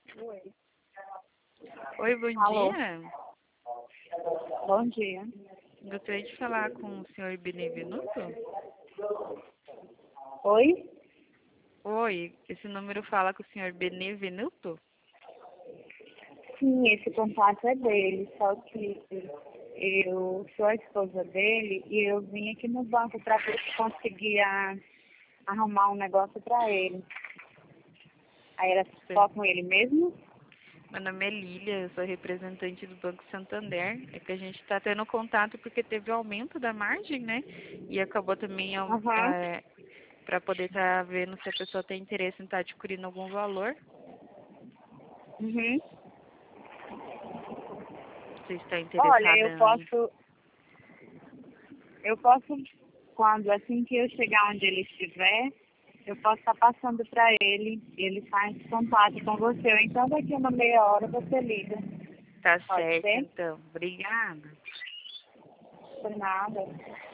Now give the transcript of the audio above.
Oi. Oi, bom Alô. dia. Bom dia. Gostaria de falar com o senhor Benevenuto? Oi? Oi, esse número fala com o senhor Benevenuto? Sim, esse contato é dele, só que eu sou a esposa dele e eu vim aqui no banco para ver se conseguia arrumar um negócio para ele. Aí era só com ele mesmo? Meu nome é Lília, eu sou representante do Banco Santander. É que a gente está tendo contato porque teve o aumento da margem, né? E acabou também Aham. para poder estar vendo se a pessoa tem interesse em estar adquirindo algum valor. Uhum. Você está Olha, interessada eu posso, quando assim que eu chegar onde ele estiver, eu posso estar passando para ele, ele faz contato com você. Ou então daqui a uma meia hora você liga. Tá Pode certo, ser? então. Obrigada. Por nada.